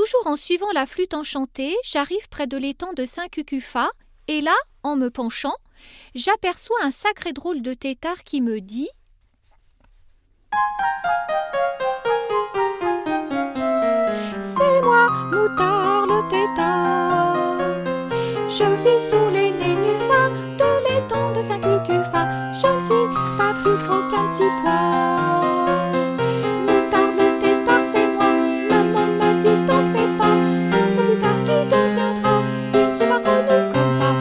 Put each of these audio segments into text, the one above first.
Toujours en suivant la flûte enchantée, j'arrive près de l'étang de Saint-Cucufa, et là, en me penchant, j'aperçois un sacré drôle de têtard qui me dit « C'est moi, Moutard le tétard. Je vis sous les nénuphars de l'étang de Saint-Cucufa. Je ne suis pas plus gros qu'un petit pois. Moutard le tétard, c'est moi. Maman m'a dit t'en fais pas. Un peu plus tard tu deviendras une super grenouille comme papa. »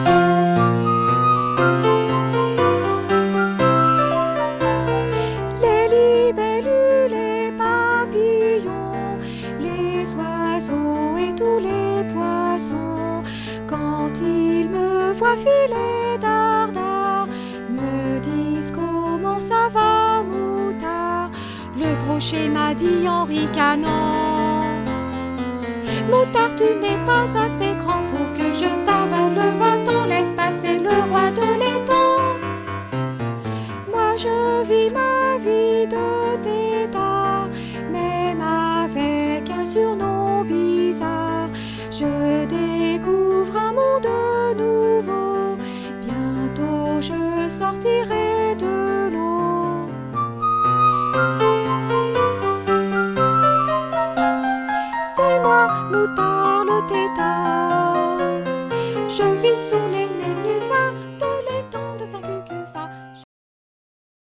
Les libellules, les papillons, les oiseaux et tous les poissons, quand ils me voient filer dardard, me disent comment ça va, Moutard. Le brochet m'a dit en ricanant: Moutard, tu n'es pas assez grand pour que je t'avale, va-t'en, laisse passer le roi de l'étang. Moi je vis ma vie de tétard, même avec un surnom bizarre. Je découvre un monde nouveau, bientôt je sortirai de l'eau. C'est moi, Moutard le tétard.